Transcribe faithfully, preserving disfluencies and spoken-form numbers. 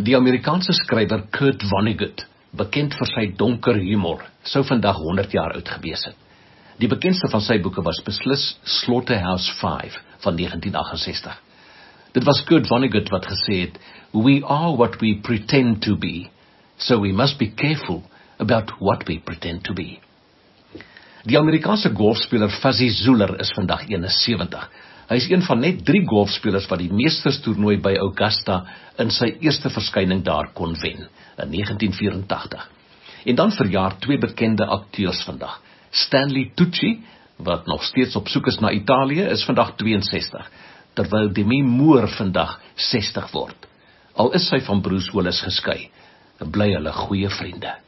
Die Amerikaanse skrywer Kurt Vonnegut, bekend vir sy donker humor, sou vandag honderd jaar oud gewees het. Die bekendste van sy boeke was beslis Slaughterhouse five van negentien agt ses. Dit was Kurt Vonnegut wat gesê het, "We are what we pretend to be, so we must be careful about what we pretend to be." Die Amerikaanse golfspeler Fuzzy Zoeller is vandag eenensewentig. Hy is een van net drie golfspelers wat die Meesterstoernooi by Augusta in sy eerste verskyning daar kon wen, in negentien vyerentagtig. En dan verjaar twee bekende akteurs vandag. Stanley Tucci, wat nog steeds op soek is na Italië, is vandag tweeënsestig, terwyl Demi Moore vandag sestig word. Al is sy van Bruce Willis geskei, bly hulle goeie vriende.